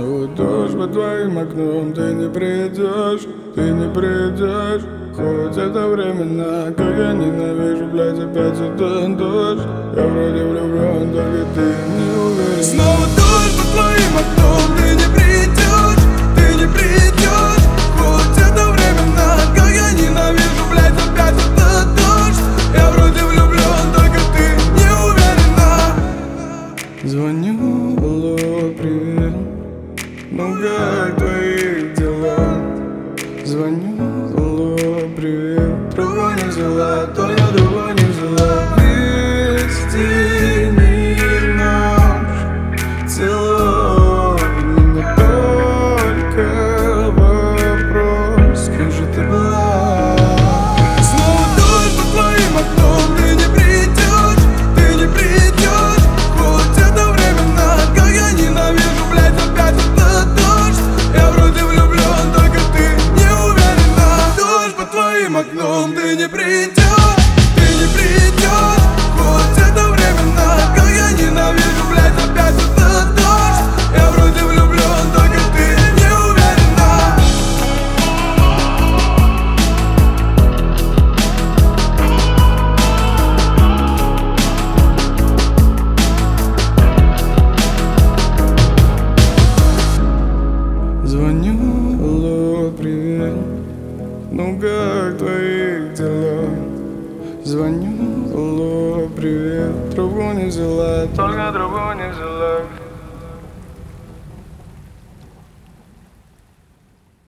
Снова дождь под твоим окном. Ты не придешь, ты не придешь. Хоть это временно, как я ненавижу, блядь, опять этот дождь. Я вроде влюблен, только ты не уверен. Снова дождь под твоим окном. Ты не придешь, ты не придешь. Хоть это временно, как я ненавижу, блядь, опять этот дождь. Я вроде влюблен, только ты не уверена. Звоню, алло, привет. Ну как твои дела? Звоню, алло, привет. Трубу не взяла, только трубу не взяла. Весь день и ночь целуй меня, только вопрос, как же ты была? Снова дождь под твоим окном. Ты не придешь, ты не придешь. Хоть это временно, как я ненавижу, блядь, опять этот дождь. Я вроде влюблен, только ты не уверена. Дождь под твоим окном. Ты не придешь, ты не придешь. Хоть это временно, как я ненавижу, блядь, опять этот дождь. Я вроде влюблен, только ты не уверена. Звоню, алло, привет. Ну как твои дела? Звоню, алло, привет. Трубу не взяла, только трубу не взяла.